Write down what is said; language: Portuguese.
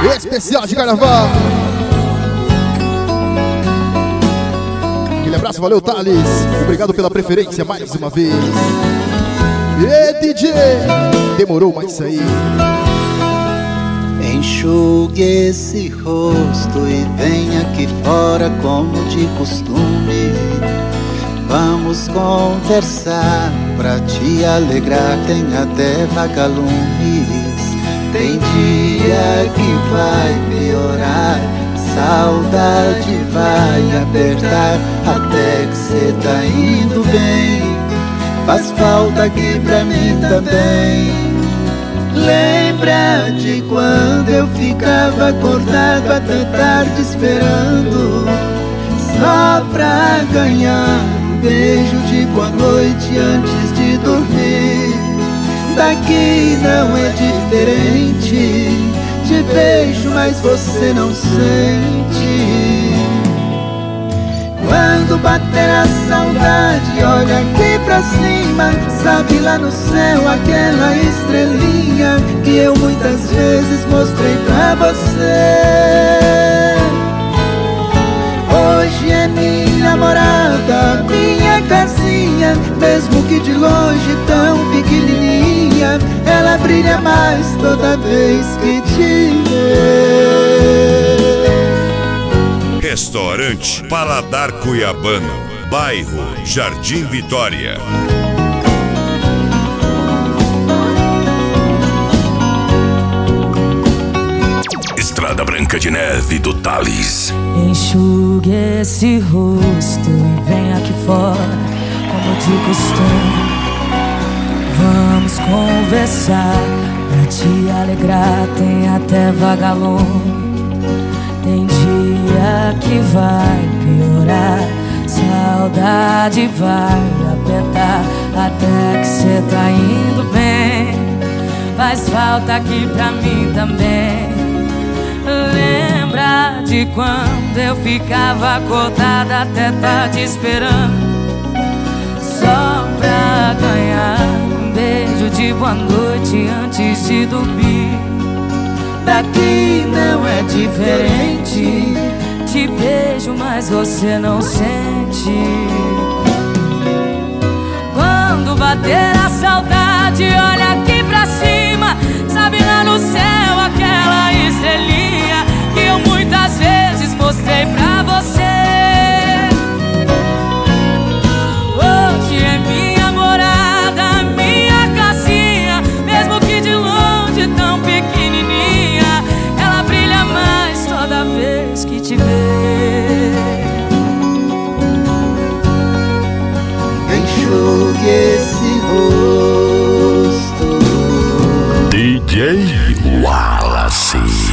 especial de carnaval. Aquele abraço, valeu Thales. Obrigado pela preferência mais uma vez. E DJ, demorou, mas isso aí. Enxugue esse rosto e venha aqui fora como de costume. Vamos conversar pra te alegrar, tem até vagalumes. Tem dia que vai piorar, saudade vai apertar, até que cê tá indo bem. Faz falta aqui pra mim também. Lembra de quando eu ficava acordado até tarde esperando, só pra ganhar um beijo de boa noite antes de dormir. Daqui não é diferente, te beijo mas você não sente. Quando bater a saudade, olha aqui pra cima, sabe lá no céu aquela estrelinha que eu muitas vezes mostrei pra você. Hoje é minha morada, minha casinha, mesmo que de longe tão pequenininha, ela brilha mais toda vez que te vê. Restaurante Paladar Cuiabano, bairro Jardim Vitória. Estrada Branca de Neve do Thales. Enxugue esse rosto e vem aqui fora, como de costume. Vamos conversar pra te alegrar, tem até vagalume. Tem dia que vai piorar, saudade vai apertar, até que cê tá indo bem. Faz falta aqui pra mim também. Lembra de quando eu ficava acordada até tarde esperando, só pra ganhar um beijo de boa noite antes de dormir. Daqui não é diferente, te beijo mas você não sente. Quando bater a saudade, olha aqui pra cima, sabe lá no céu aquela estrelinha que eu muitas vezes mostrei pra você. Hoje é minha morada, minha casinha, mesmo que de longe tão pequenininha, ela brilha mais toda vez que te vê. Enxugue esse rosto. DJ Wallace.